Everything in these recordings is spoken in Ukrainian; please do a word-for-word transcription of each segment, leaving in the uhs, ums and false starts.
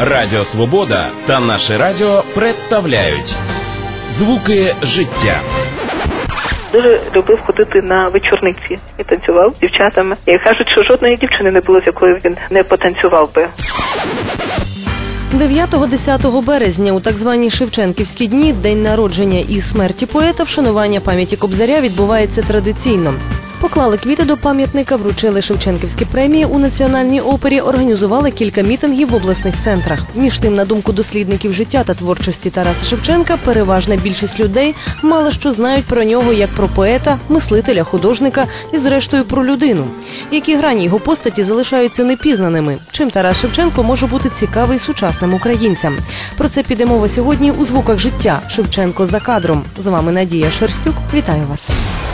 Радіо Свобода та наше радіо представляють «Звуки життя». Дуже любив ходити на вечорниці і танцював з дівчатами. І кажуть, що жодної дівчини не було, з якою він не потанцював би. дев'ятого-десятого березня у так звані Шевченківські дні, день народження і смерті поета, вшанування пам'яті Кобзаря відбувається традиційно. Поклали квіти до пам'ятника, вручили Шевченківські премії у Національній опері, організували кілька мітингів в обласних центрах. Між тим, на думку дослідників життя та творчості Тараса Шевченка, переважна більшість людей мало що знають про нього як про поета, мислителя, художника і, зрештою, про людину. Які грані його постаті залишаються непізнаними? Чим Тарас Шевченко може бути цікавий сучасним українцям? Про це піде мова сьогодні у «Звуках життя». Шевченко за кадром. З вами Надія Шерстюк. Вітаю вас.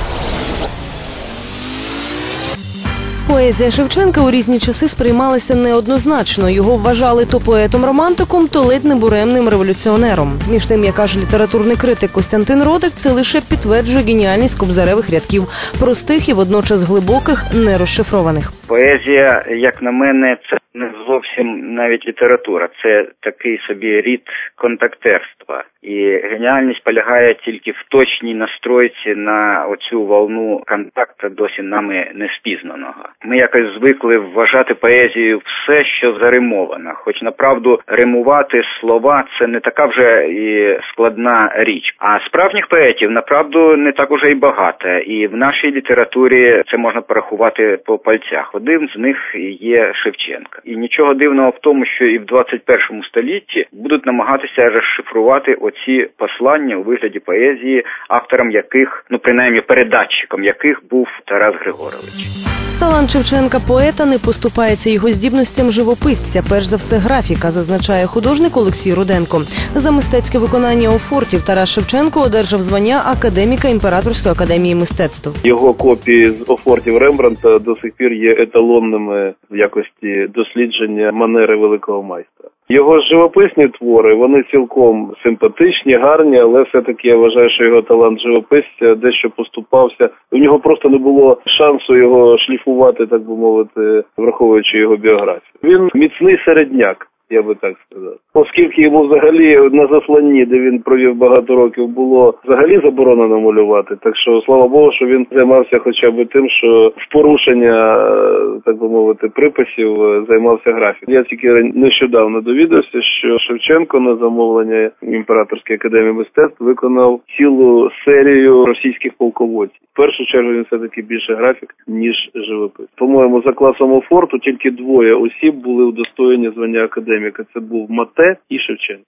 Поезія Шевченка у різні часи сприймалася неоднозначно. Його вважали то поетом-романтиком, то ледь не буремним революціонером. Між тим, як каже літературний критик Костянтин Родик, це лише підтверджує геніальність кобзаревих рядків, простих і водночас глибоких, не розшифрованих. Поезія, як на мене, це не зовсім навіть література. Це такий собі рід контактерства. І геніальність полягає тільки в точній настройці на оцю волну контакту досі нами не спізнаного. Ми якось звикли вважати поезією все, що заримовано. Хоч, направду, римувати слова – це не така вже і складна річ. А справжніх поетів, направду, не так уже і багато. І в нашій літературі це можна порахувати по пальцях. Один з них є Шевченко. І нічого дивного в тому, що і в двадцять першому столітті будуть намагатися розшифрувати оці послання у вигляді поезії, автором яких, ну принаймні передатчиком яких був Тарас Григорович. Талант Шевченка поета не поступається його здібностям живописця, перш за все графіка, зазначає художник Олексій Руденко. За мистецьке виконання офортів Тарас Шевченко одержав звання академіка Імператорської академії мистецтв. Його копії з офортів Рембрандта до сих пір є еталонними в якості дослідження манери великого майстра. Його живописні твори, вони цілком симпатичні, гарні, але все-таки я вважаю, що його талант живописця дещо поступався. У нього просто не було шансу його шліфувати, так би мовити, враховуючи його біографію. Він міцний середняк, я би так сказав. Оскільки йому взагалі на засланні, де він провів багато років, було взагалі заборонено малювати. Так що, слава Богу, що він займався хоча б тим, що в порушення, так би мовити, приписів займався графіком. Я тільки нещодавно довідався, що Шевченко на замовлення Імператорської академії мистецтв виконав цілу серію російських полководців. В першу чергу він все-таки більше графік, ніж живопис. По-моєму, за класом офорту тільки двоє осіб були удостоєні звання академіка. Це був Мате і Шевченко.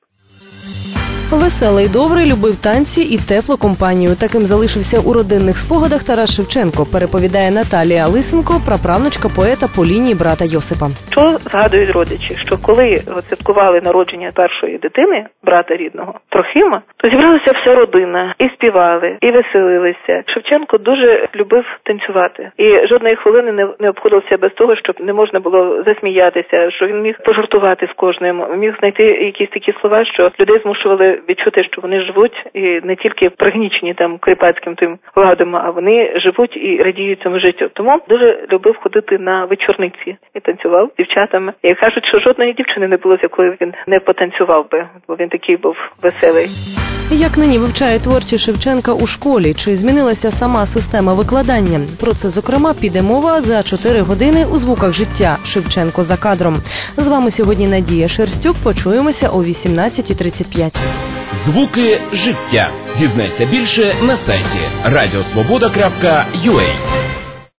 Веселий, добрий, любив танці і теплу компанію. Таким залишився у родинних спогадах Тарас Шевченко, переповідає Наталія Лисенко, праправнучка поета по лінії брата Йосипа. Що згадують родичі? Що коли святкували народження першої дитини, брата рідного, Трохима, то зібралася вся родина, і співали, і веселилися. Шевченко дуже любив танцювати. І жодної хвилини не, не обходився без того, щоб не можна було засміятися, що він міг пожартувати з кожним, міг знайти якісь такі слова, що людей змушували відчути, що вони живуть і не тільки пригнічені там кріпацьким тим ладом, а вони живуть і радіють цьому життю. Тому дуже любив ходити на вечорниці і танцював з дівчатами. І кажуть, що жодної дівчини не було, з якою він не потанцював би, бо він такий був веселий. Як нині вивчає творчість Шевченка у школі? Чи змінилася сама система викладання? Про це, зокрема, піде мова за чотири години у «Звуках життя». Шевченко за кадром. З вами сьогодні Надія Шерстюк. Почуємося о вісімнадцятій тридцять п'ять. «Звуки життя». Дізнайся більше на сайті радіосвобода крапка ю а.